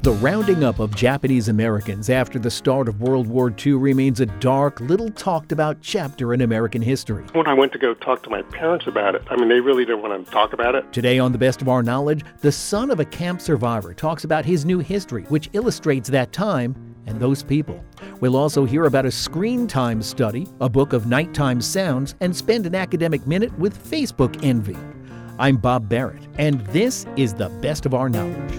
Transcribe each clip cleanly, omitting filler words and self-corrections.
The rounding up of Japanese Americans after the start of World War II remains a dark, little-talked-about chapter in American history. When I went to go talk to my parents about it, they really didn't want to talk about it. Today on The Best of Our Knowledge, the son of a camp survivor talks about his new history, which illustrates that time and those people. We'll also hear about a screen time study, a book of nighttime sounds, and spend an academic minute with Facebook envy. I'm Bob Barrett, and this is The Best of Our Knowledge.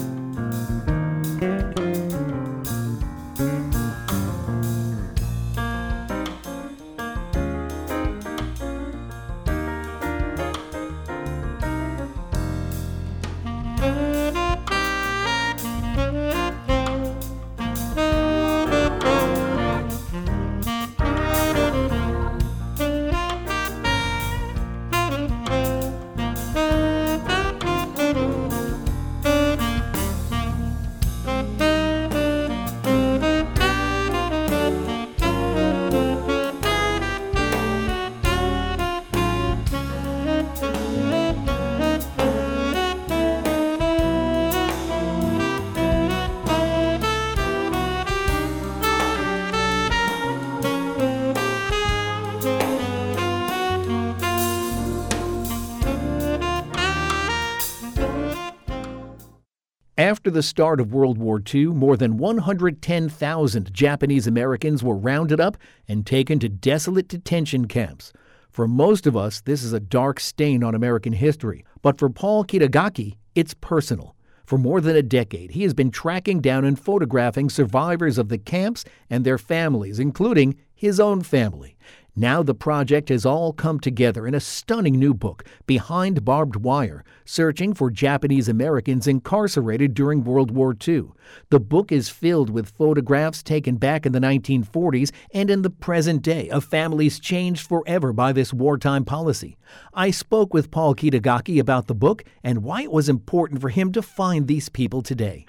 After the start of World War II, more than 110,000 Japanese Americans were rounded up and taken to desolate detention camps. For most of us, this is a dark stain on American history. But for Paul Kitagaki, it's personal. For more than a decade, he has been tracking down and photographing survivors of the camps and their families, including his own family. Now the project has all come together in a stunning new book, Behind Barbed Wire, searching for Japanese Americans incarcerated during World War II. The book is filled with photographs taken back in the 1940s and in the present day of families changed forever by this wartime policy. I spoke with Paul Kitagaki about the book and why it was important for him to find these people today.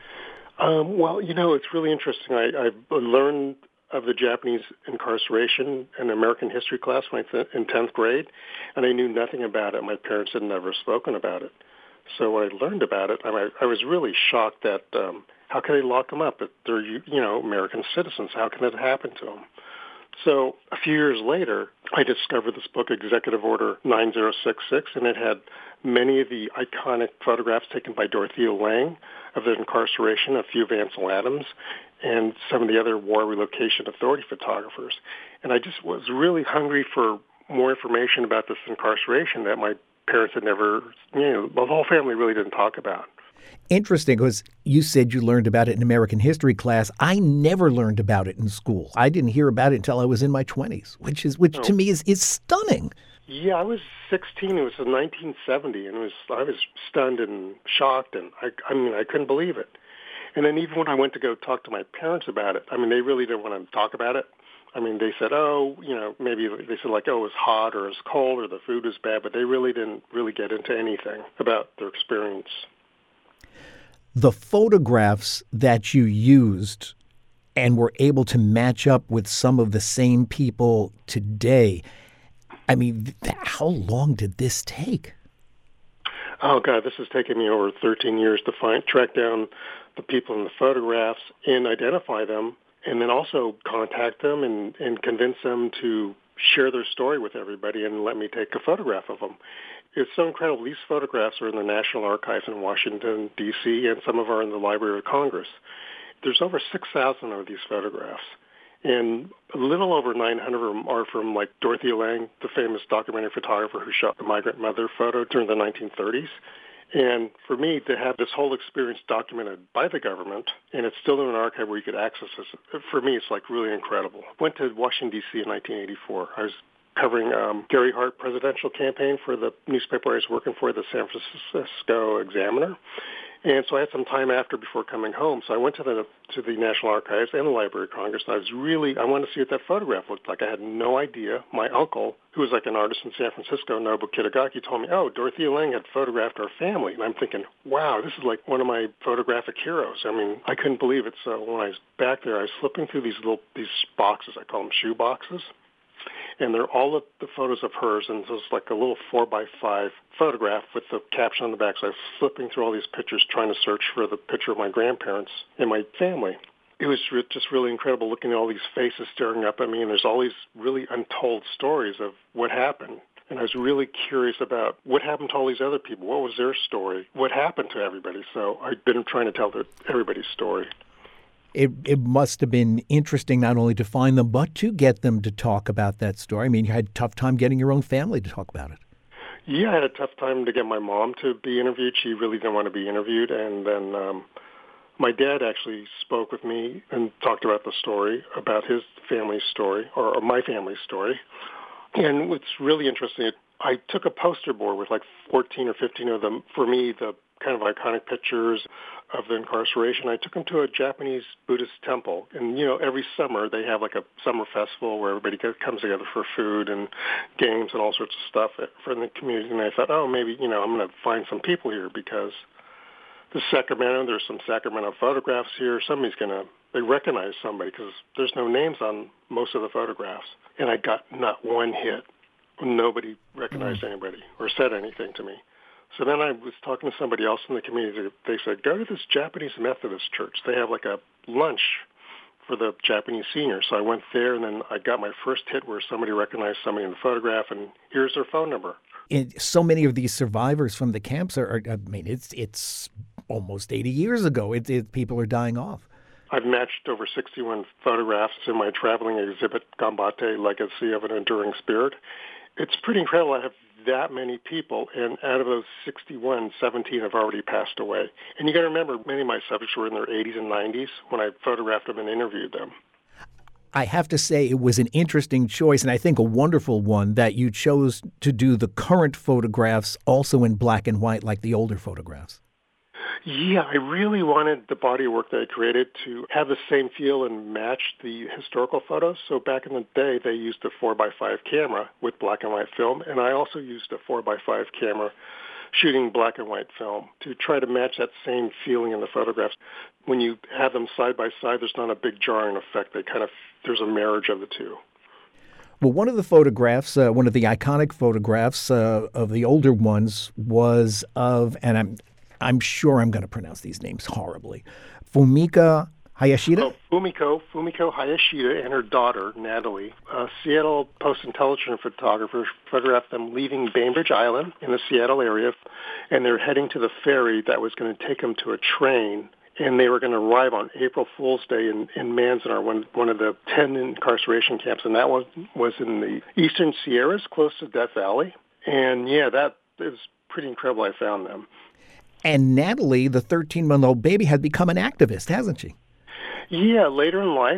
It's really interesting. I learned of the Japanese incarceration in American history class in 10th grade, and I knew nothing about it. My parents had never spoken about it. So when I learned about it, I was really shocked that how can they lock them up if they're, American citizens? How can that happen to them? So a few years later, I discovered this book, Executive Order 9066, and it had many of the iconic photographs taken by Dorothea Lange of the incarceration, a few of Ansel Adams, and some of the other War Relocation Authority photographers. And I just was really hungry for more information about this incarceration that my parents had never, the whole family really didn't talk about. Interesting, because you said you learned about it in American history class. I never learned about it in school. I didn't hear about it until I was in my 20s, which to me is stunning. Yeah, I was 16. It was in 1970, and I was stunned and shocked, and I couldn't believe it. And then even when I went to go talk to my parents about it, they really didn't want to talk about it. They said, maybe they said it was hot or it was cold or the food was bad, but they really didn't get into anything about their experience. The photographs that you used and were able to match up with some of the same people today, how long did this take? Oh, God, this has taken me over 13 years to track down the people in the photographs and identify them, and then also contact them and convince them to share their story with everybody and let me take a photograph of them. It's so incredible. These photographs are in the National Archives in Washington, D.C., and some of them are in the Library of Congress. There's over 6,000 of these photographs, and a little over 900 of them are from, Dorothea Lange, the famous documentary photographer who shot the migrant mother photo during the 1930s. And for me, to have this whole experience documented by the government, and it's still in an archive where you could access this, for me, it's really incredible. Went to Washington, D.C. in 1984. I was covering Gary Hart presidential campaign for the newspaper I was working for, the San Francisco Examiner. And so I had some time before coming home. So I went to the National Archives and the Library of Congress, and I wanted to see what that photograph looked like. I had no idea. My uncle, who was an artist in San Francisco, Nobu Kitagaki, told me, Dorothea Lange had photographed our family. And I'm thinking, wow, this is one of my photographic heroes. I couldn't believe it. So when I was back there, I was flipping through these boxes. I call them shoe boxes. And they're all the photos of hers, and so it's like a little 4x5 photograph with the caption on the back. So I was flipping through all these pictures trying to search for the picture of my grandparents and my family. It was just really incredible looking at all these faces staring up at me, and there's all these really untold stories of what happened. And I was really curious about what happened to all these other people. What was their story? What happened to everybody? So I've been trying to tell everybody's story. It must have been interesting not only to find them, but to get them to talk about that story. I mean, you had a tough time getting your own family to talk about it. Yeah, I had a tough time to get my mom to be interviewed. She really didn't want to be interviewed. And then my dad actually spoke with me and talked about the story, about his family's story, or my family's story. And what's really interesting, I took a poster board with like 14 or 15 of them, for me, the kind of iconic pictures of the incarceration. I took them to a Japanese Buddhist temple. And, every summer they have like a summer festival where everybody comes together for food and games and all sorts of stuff for the community. And I thought, maybe, I'm going to find some people here because there's some Sacramento photographs here. They recognize somebody because there's no names on most of the photographs. And I got not one hit. Nobody recognized anybody or said anything to me. So then I was talking to somebody else in the community. They said, go to this Japanese Methodist church. They have like a lunch for the Japanese seniors. So I went there, and then I got my first hit where somebody recognized somebody in the photograph, and here's their phone number. So many of these survivors from the camps it's almost 80 years ago. People are dying off. I've matched over 61 photographs in my traveling exhibit, Gambate, Legacy of an Enduring Spirit. It's pretty incredible. I have that many people, and out of those 61, 17 have already passed away. And you got to remember, many of my subjects were in their 80s and 90s when I photographed them and interviewed them. I have to say it was an interesting choice, and I think a wonderful one, that you chose to do the current photographs also in black and white like the older photographs. Yeah, I really wanted the body of work that I created to have the same feel and match the historical photos. So back in the day, they used a 4x5 camera with black and white film, and I also used a 4x5 camera shooting black and white film to try to match that same feeling in the photographs. When you have them side by side, there's not a big jarring effect. There's a marriage of the two. Well, one of the photographs, one of the iconic photographs of the older ones was of, and I'm sure I'm going to pronounce these names horribly, Fumika Hayashida? Fumiko Hayashida and her daughter, Natalie, a Seattle Post-Intelligence photographer, photographed them leaving Bainbridge Island in the Seattle area, and they're heading to the ferry that was going to take them to a train, and they were going to arrive on April Fool's Day in Manzanar, one of the 10 incarceration camps, and that was in the eastern Sierras, close to Death Valley. And, that is pretty incredible. I found them. And Natalie, the 13-month-old baby, had become an activist, hasn't she? Yeah, later in life,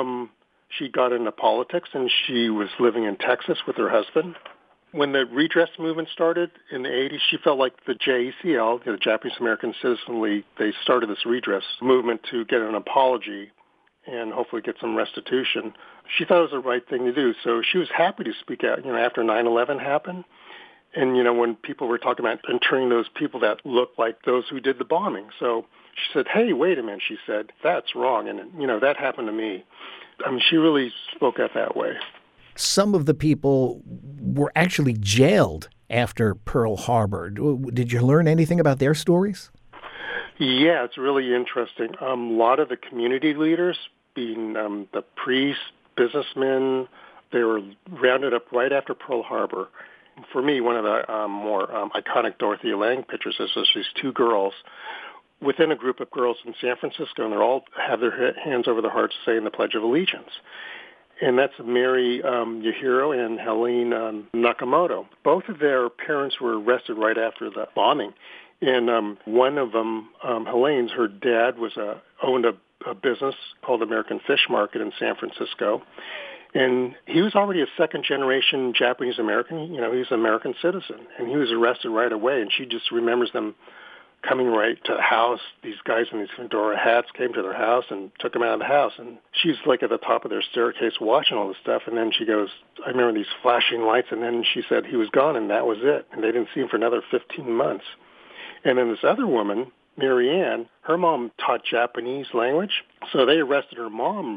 she got into politics, and she was living in Texas with her husband. When the redress movement started in the 80s, she felt like the JACL, the Japanese American Citizen League, they started this redress movement to get an apology and hopefully get some restitution. She thought it was the right thing to do, so she was happy to speak out, after 9/11 happened. And, when people were talking about interning those people that looked like those who did the bombing. So she said, hey, wait a minute, she said, that's wrong. And, that happened to me. I mean, she really spoke out that way. Some of the people were actually jailed after Pearl Harbor. Did you learn anything about their stories? Yeah, it's really interesting. A lot of the community leaders, being the priests, businessmen, they were rounded up right after Pearl Harbor. For me, one of the more iconic Dorothea Lange pictures is these two girls within a group of girls in San Francisco, and they all have their hands over their hearts saying the Pledge of Allegiance. And that's Mary Yahiro and Helene Nakamoto. Both of their parents were arrested right after the bombing. And one of them, Helene's, her dad owned a business called American Fish Market in San Francisco. And he was already a second-generation Japanese-American. He was an American citizen. And he was arrested right away. And she just remembers them coming right to the house. These guys in these fedora hats came to their house and took them out of the house. And she's like at the top of their staircase watching all this stuff. And then she goes, I remember these flashing lights. And then she said he was gone, and that was it. And they didn't see him for another 15 months. And then this other woman, Mary Ann, her mom taught Japanese language. So they arrested her mom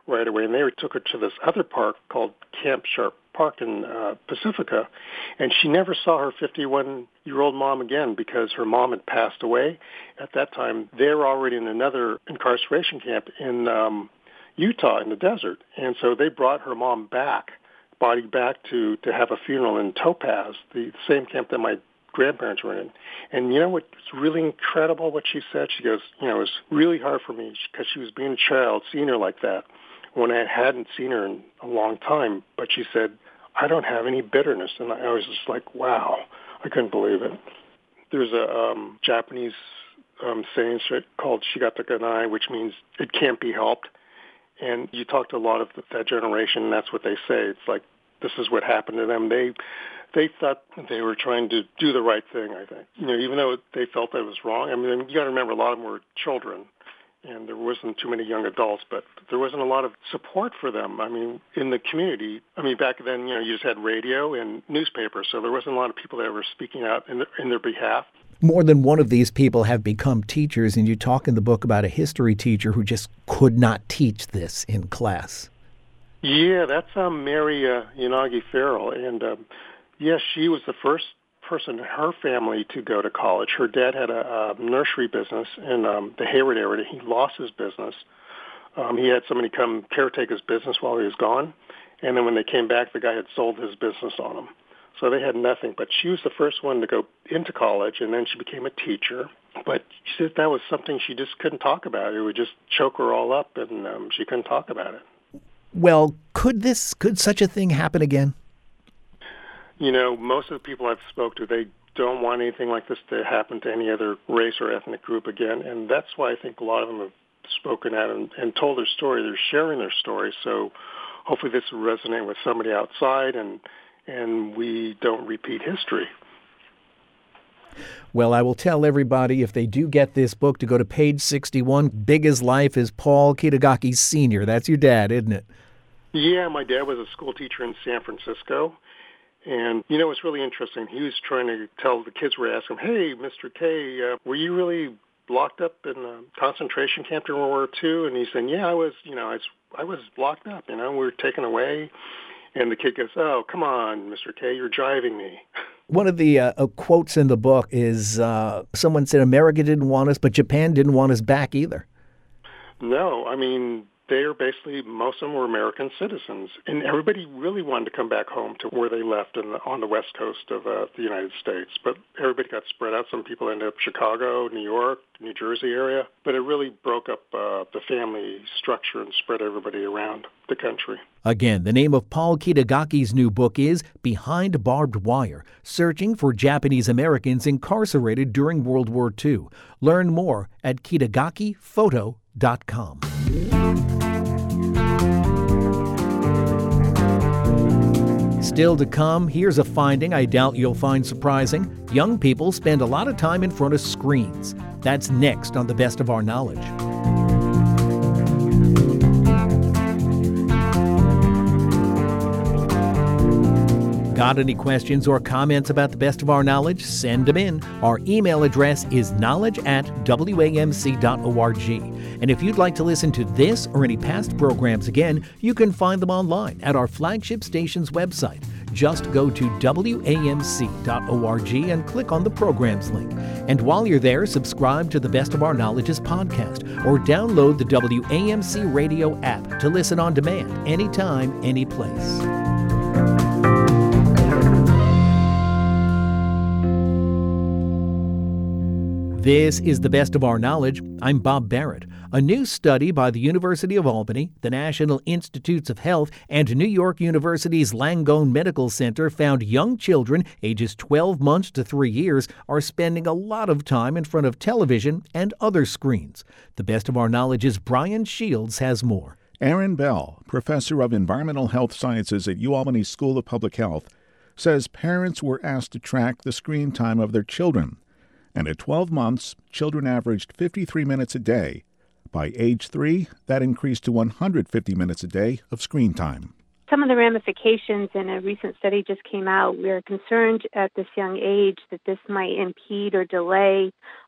right away, and they took her to this other park called Camp Sharp Park in Pacifica, and she never saw her 51-year-old mom again because her mom had passed away. At that time, they were already in another incarceration camp in Utah in the desert, and so they brought her mom body back to have a funeral in Topaz, the same camp that my grandparents were in. And you know what's really incredible, what she said? She goes, it was really hard for me because she was being a child, seeing her like that, when I hadn't seen her in a long time. But she said, I don't have any bitterness. And I was just like, wow, I couldn't believe it. There's a Japanese saying called shigatta ganai, which means it can't be helped. And you talk to a lot of that generation, and that's what they say. It's like, this is what happened to them. They thought they were trying to do the right thing, I think. Even though they felt that it was wrong. I mean, you got to remember, a lot of them were children, and there wasn't too many young adults, but there wasn't a lot of support for them. I mean, in the community, back then, you just had radio and newspapers, so there wasn't a lot of people that were speaking out in their behalf. More than one of these people have become teachers, and you talk in the book about a history teacher who just could not teach this in class. Yeah, that's Mary Yanagi Farrell, and yes, she was the first person in her family to go to college. Her dad had a nursery business in the Hayward area. He lost his business. He had somebody come caretake his business while he was gone, and then when they came back, the guy had sold his business on him. So they had nothing. But she was the first one to go into college, and then she became a teacher. But she said that was something she just couldn't talk about. It would just choke her all up, and she couldn't talk about it. Well, could such a thing happen again? Most of the people I've spoke to, they don't want anything like this to happen to any other race or ethnic group again. And that's why I think a lot of them have spoken out and told their story. They're sharing their story. So hopefully this will resonate with somebody outside, and we don't repeat history. Well, I will tell everybody, if they do get this book, to go to page 61. Big as Life is Paul Kitagaki Sr. That's your dad, isn't it? Yeah, my dad was a school teacher in San Francisco. And, it's really interesting. He was trying to tell the kids, were asking him, hey, Mr. K, were you really locked up in a concentration camp during World War II? And he said, yeah, I was locked up, we were taken away. And the kid goes, oh, come on, Mr. K, you're driving me. One of the quotes in the book is someone said, America didn't want us, but Japan didn't want us back either. No, they're basically, most of them were American citizens. And everybody really wanted to come back home to where they left on the west coast of the United States. But everybody got spread out. Some people ended up Chicago, New York, New Jersey area. But it really broke up the family structure and spread everybody around the country. Again, the name of Paul Kitagaki's new book is Behind Barbed Wire, Searching for Japanese Americans Incarcerated During World War II. Learn more at kitagakiphoto.com. Still to come, here's a finding I doubt you'll find surprising. Young people spend a lot of time in front of screens. That's next on The Best of Our Knowledge. Got any questions or comments about The Best of Our Knowledge? Send them in. Our email address is knowledge@wamc.org. And if you'd like to listen to this or any past programs again, you can find them online at our flagship station's website. Just go to wamc.org and click on the programs link. And while you're there, subscribe to the Best of Our Knowledge's podcast or download the WAMC radio app to listen on demand anytime, any place. This is The Best of Our Knowledge. I'm Bob Barrett. A new study by the University of Albany, the National Institutes of Health, and New York University's Langone Medical Center found young children ages 12 months to 3 years are spending a lot of time in front of television and other screens. The Best of Our Knowledge's Brian Shields has more. Aaron Bell, professor of environmental health sciences at UAlbany School of Public Health, says parents were asked to track the screen time of their children. And at 12 months, children averaged 53 minutes a day. By age 3, that increased to 150 minutes a day of screen time. Some of the ramifications in a recent study just came out. We are concerned at this young age that this might impede or delay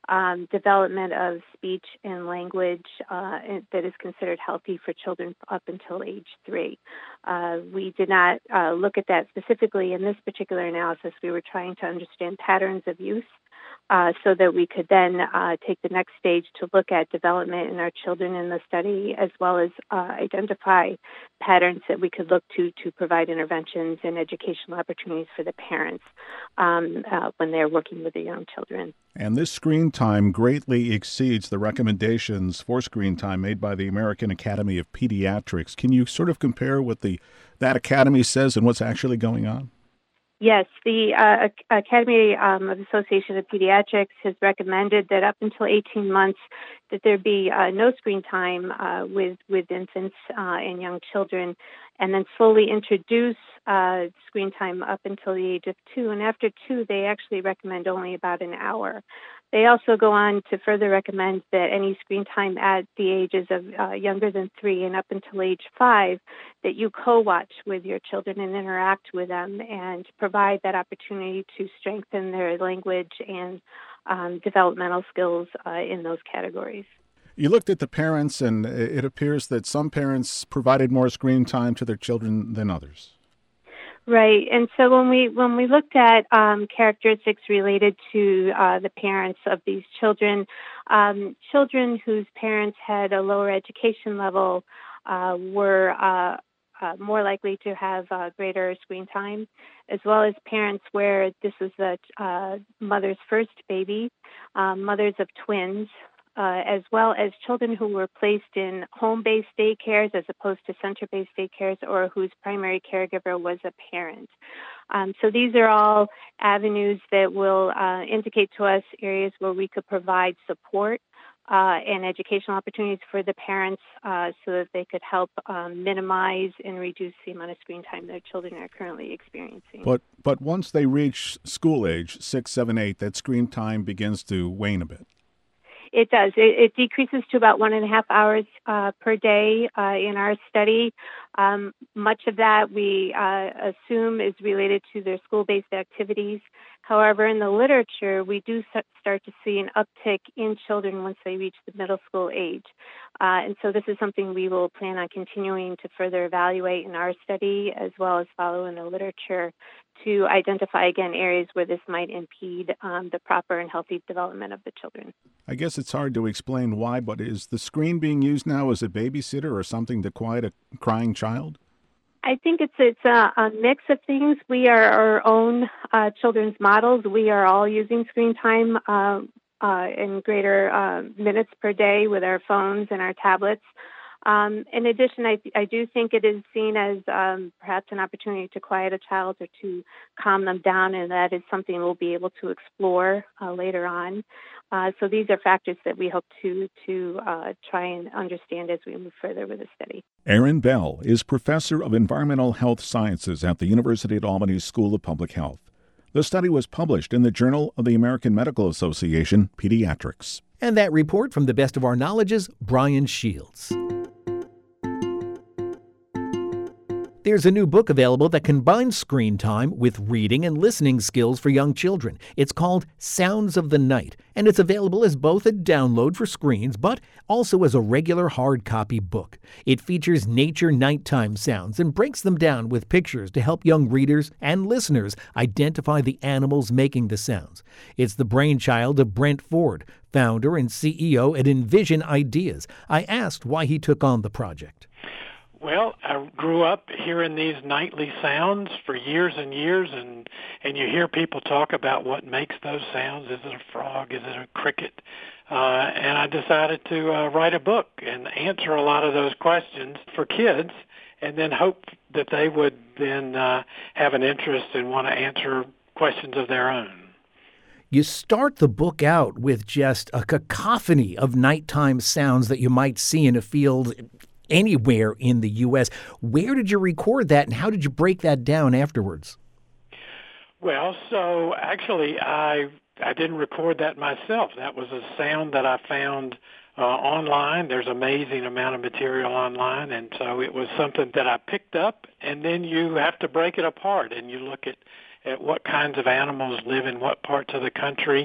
development of speech and language that is considered healthy for children up until age 3. We did not look at that specifically in this particular analysis. We were trying to understand patterns of use so that we could then take the next stage to look at development in our children in the study, as well as identify patterns that we could look to provide interventions and educational opportunities for the parents when they're working with the young children. And this screen time greatly exceeds the recommendations for screen time made by the American Academy of Pediatrics. Can you sort of compare what that academy says and what's actually going on? Yes, the Academy of Association of Pediatrics has recommended that up until 18 months that there be no screen time with infants and young children, and then slowly introduce screen time up until the age of 2. And after 2, they actually recommend only about an hour. They also go on to further recommend that any screen time at the ages of younger than 3 and up until age 5, that you co-watch with your children and interact with them and provide that opportunity to strengthen their language and developmental skills in those categories. You looked at the parents, and it appears that some parents provided more screen time to their children than others. Right, and so when we looked at characteristics related to the parents of these children, children whose parents had a lower education level were more likely to have greater screen time, as well as parents where this was the mother's first baby, mothers of twins, as well as children who were placed in home-based daycares as opposed to center-based daycares, or whose primary caregiver was a parent. So these are all avenues that will indicate to us areas where we could provide support and educational opportunities for the parents so that they could help minimize and reduce the amount of screen time their children are currently experiencing. But once they reach school age, 6, 7, 8, that screen time begins to wane a bit. It does. It decreases to about 1.5 hours per day in our study. Much of that we assume is related to their school-based activities. However, in the literature, we do start to see an uptick in children once they reach the middle school age. And so this is something we will plan on continuing to further evaluate in our study, as well as follow in the literature to identify, again, areas where this might impede the proper and healthy development of the children. I guess it's hard to explain why, but is the screen being used now as a babysitter or something to quiet a crying child? I think it's a mix of things. We are our own children's models. We are all using screen time in greater minutes per day with our phones and our tablets. In addition, I do think it is seen as perhaps an opportunity to quiet a child or to calm them down, and that is something we'll be able to explore later on. So these are factors that we hope to try and understand as we move further with the study. Erin Bell is Professor of Environmental Health Sciences at the University at Albany School of Public Health. The study was published in the Journal of the American Medical Association, Pediatrics. And that report from the Best of Our Knowledge is Brian Shields. There's a new book available that combines screen time with reading and listening skills for young children. It's called Sounds of the Night, and it's available as both a download for screens, but also as a regular hard copy book. It features nature nighttime sounds and breaks them down with pictures to help young readers and listeners identify the animals making the sounds. It's the brainchild of Brent Ford, founder and CEO at Envision Ideas. I asked why he took on the project. Well, I grew up hearing these nightly sounds for years and years, and you hear people talk about what makes those sounds. Is it a frog? Is it a cricket? And I decided to write a book and answer a lot of those questions for kids, and then hope that they would then have an interest and want to answer questions of their own. You start the book out with just a cacophony of nighttime sounds that you might see in a field anywhere in the U.S. Where did you record that, and how did you break that down afterwards? Well, so actually I didn't record that myself. That was a sound that I found online. There's an amazing amount of material online, and so it was something that I picked up, and then you have to break it apart, and you look at what kinds of animals live in what parts of the country,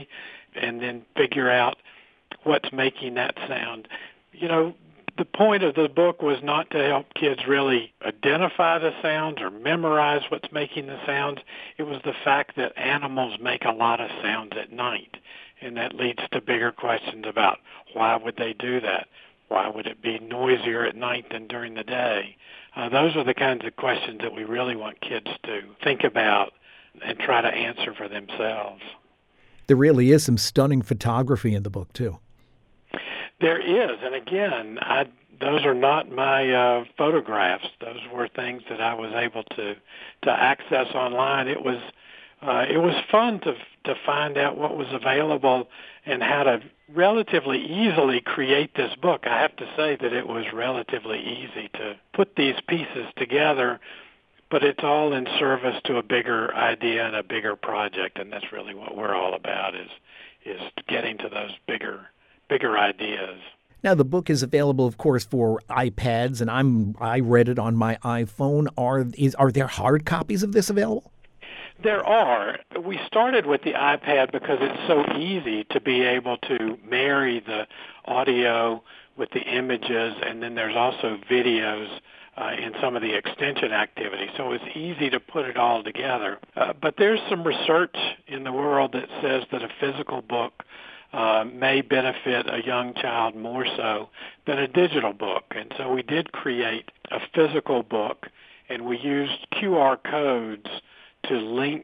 and then figure out what's making that sound. You know, the point of the book was not to help kids really identify the sounds or memorize what's making the sounds. It was the fact that animals make a lot of sounds at night, and that leads to bigger questions about why would they do that? Why would it be noisier at night than during the day? Those are the kinds of questions that we really want kids to think about and try to answer for themselves. There really is some stunning photography in the book, too. There is, and again, those are not my photographs. Those were things that I was able to access online. It was fun to find out what was available and how to relatively easily create this book. I have to say that it was relatively easy to put these pieces together, but it's all in service to a bigger idea and a bigger project, and that's really what we're all about is getting to those bigger ideas. Now, the book is available, of course, for iPads, and I read it on my iPhone. Are there hard copies of this available? There are. We started with the iPad because it's so easy to be able to marry the audio with the images, and then there's also videos in some of the extension activities. So it's easy to put it all together. But there's some research in the world that says that a physical book may benefit a young child more so than a digital book. And so we did create a physical book, and we used QR codes to link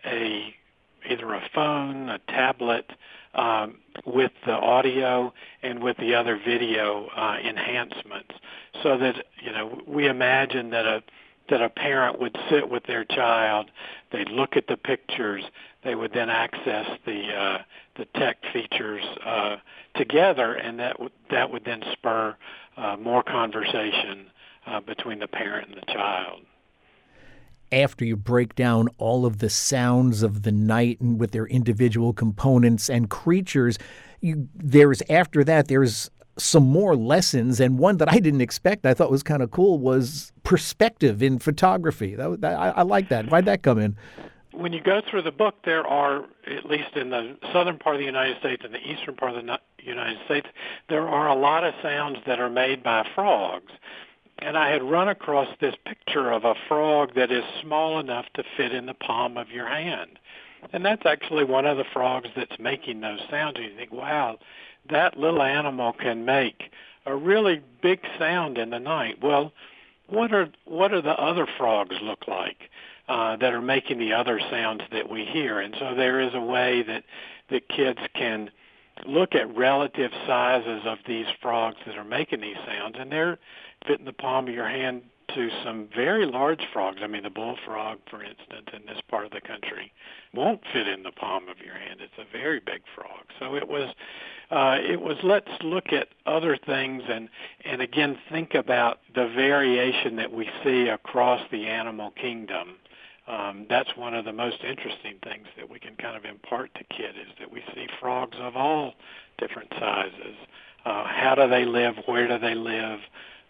either a phone, a tablet, with the audio and with the other video enhancements, so that we imagine that a parent would sit with their child, they'd look at the pictures, they would then access the tech features together, and that would then spur more conversation between the parent and the child. After you break down all of the sounds of the night and with their individual components and creatures, there's some more lessons, and one that I didn't expect, I thought was kind of cool, was perspective in photography. I like that. Why'd that come in? When you go through the book, there are, at least in the southern part of the United States and the eastern part of the United States, there are a lot of sounds that are made by frogs. And I had run across this picture of a frog that is small enough to fit in the palm of your hand. And that's actually one of the frogs that's making those sounds. And you think, wow, that little animal can make a really big sound in the night. Well, what are the other frogs look like that are making the other sounds that we hear? And so there is a way that kids can look at relative sizes of these frogs that are making these sounds, and they're fit in the palm of your hand to some very large frogs. I mean, the bullfrog, for instance, in this part of the country won't fit in the palm of your hand. It's a very big frog. So it was let's look at other things and again think about the variation that we see across the animal kingdom. That's one of the most interesting things that we can kind of impart to kids, is that we see frogs of all different sizes. How do they live? Where do they live?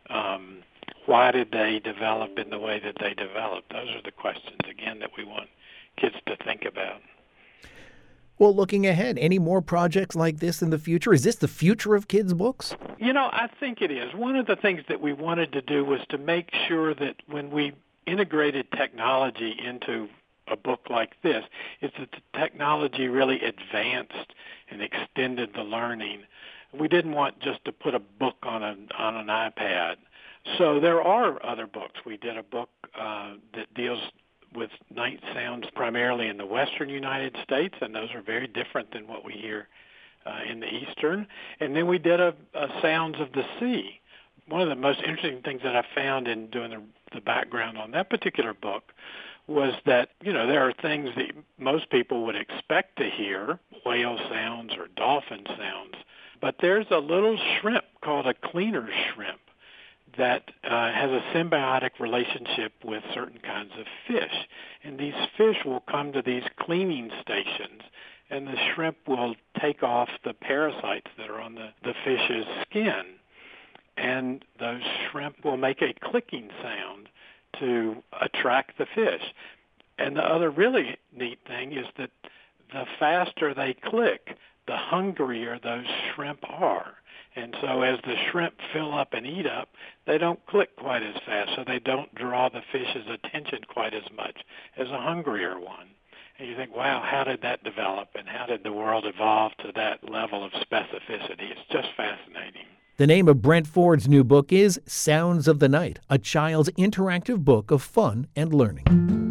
Why did they develop in the way that they developed? Those are the questions, again, that we want kids to think about. Well, looking ahead, any more projects like this in the future? Is this the future of kids' books? I think it is. One of the things that we wanted to do was to make sure that when we integrated technology into a book like this, is that the technology really advanced and extended the learning. We didn't want just to put a book on an iPad. So there are other books. We did a book that deals with night sounds primarily in the western United States, and those are very different than what we hear in the eastern. And then we did a Sounds of the Sea. One of the most interesting things that I found in doing the background on that particular book was that, there are things that most people would expect to hear, whale sounds or dolphin sounds, but there's a little shrimp called a cleaner shrimp that has a symbiotic relationship with certain kinds of fish. And these fish will come to these cleaning stations, and the shrimp will take off the parasites that are on the fish's skin. And those shrimp will make a clicking sound to attract the fish. And the other really neat thing is that the faster they click, the hungrier those shrimp are. And so as the shrimp fill up and eat up, they don't click quite as fast, so they don't draw the fish's attention quite as much as a hungrier one. And you think, wow, how did that develop, and how did the world evolve to that level of specificity? It's just fascinating. The name of Brent Ford's new book is Sounds of the Night, a child's interactive book of fun and learning.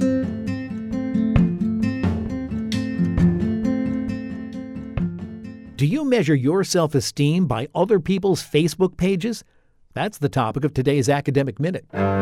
Do you measure your self-esteem by other people's Facebook pages? That's the topic of today's Academic Minute.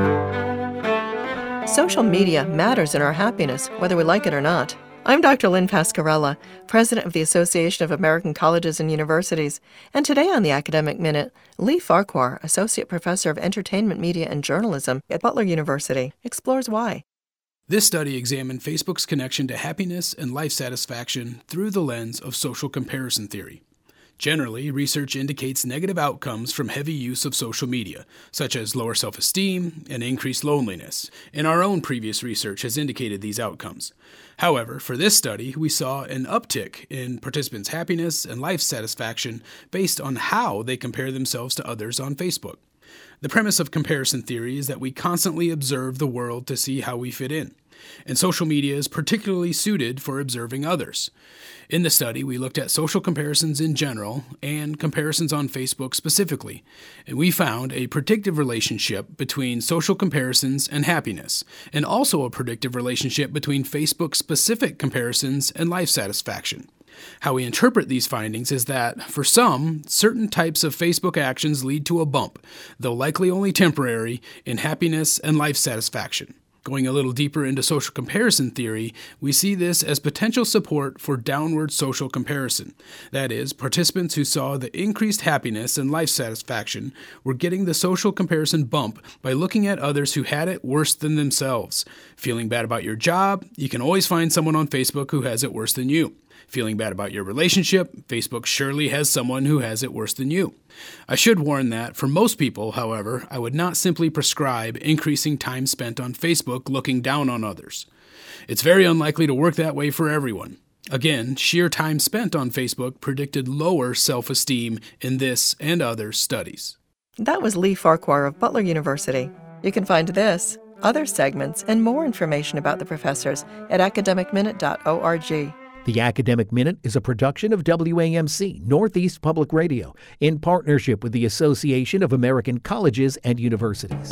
Social media matters in our happiness, whether we like it or not. I'm Dr. Lynn Pascarella, president of the Association of American Colleges and Universities, and today on the Academic Minute, Lee Farquhar, associate professor of entertainment media and journalism at Butler University, explores why. This study examined Facebook's connection to happiness and life satisfaction through the lens of social comparison theory. Generally, research indicates negative outcomes from heavy use of social media, such as lower self-esteem and increased loneliness, and our own previous research has indicated these outcomes. However, for this study, we saw an uptick in participants' happiness and life satisfaction based on how they compare themselves to others on Facebook. The premise of comparison theory is that we constantly observe the world to see how we fit in, and social media is particularly suited for observing others. In the study, we looked at social comparisons in general and comparisons on Facebook specifically, and we found a predictive relationship between social comparisons and happiness, and also a predictive relationship between Facebook-specific comparisons and life satisfaction. How we interpret these findings is that, for some, certain types of Facebook actions lead to a bump, though likely only temporary, in happiness and life satisfaction. Going a little deeper into social comparison theory, we see this as potential support for downward social comparison. That is, participants who saw the increased happiness and life satisfaction were getting the social comparison bump by looking at others who had it worse than themselves. Feeling bad about your job? You can always find someone on Facebook who has it worse than you. Feeling bad about your relationship? Facebook surely has someone who has it worse than you. I should warn that, for most people, however, I would not simply prescribe increasing time spent on Facebook looking down on others. It's very unlikely to work that way for everyone. Again, sheer time spent on Facebook predicted lower self-esteem in this and other studies. That was Lee Farquhar of Butler University. You can find this, other segments, and more information about the professors at academicminute.org. The Academic Minute is a production of WAMC, Northeast Public Radio, in partnership with the Association of American Colleges and Universities.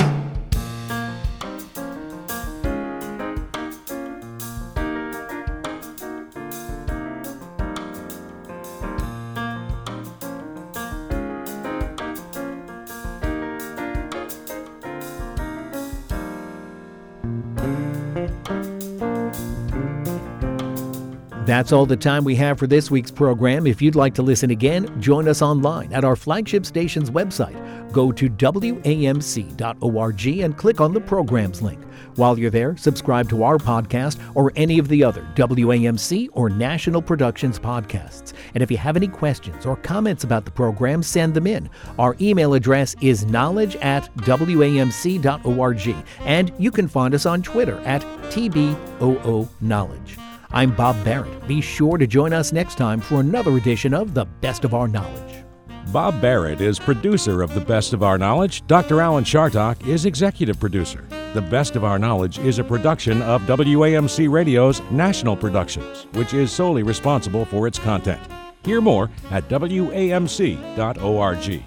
That's all the time we have for this week's program. If you'd like to listen again, join us online at our flagship station's website. Go to WAMC.org and click on the programs link. While you're there, subscribe to our podcast or any of the other WAMC or National Productions podcasts. And if you have any questions or comments about the program, send them in. Our email address is knowledge@WAMC.org. And you can find us on Twitter at TBOOKnowledge. I'm Bob Barrett. Be sure to join us next time for another edition of The Best of Our Knowledge. Bob Barrett is producer of The Best of Our Knowledge. Dr. Alan Chartock is executive producer. The Best of Our Knowledge is a production of WAMC Radio's National Productions, which is solely responsible for its content. Hear more at WAMC.org.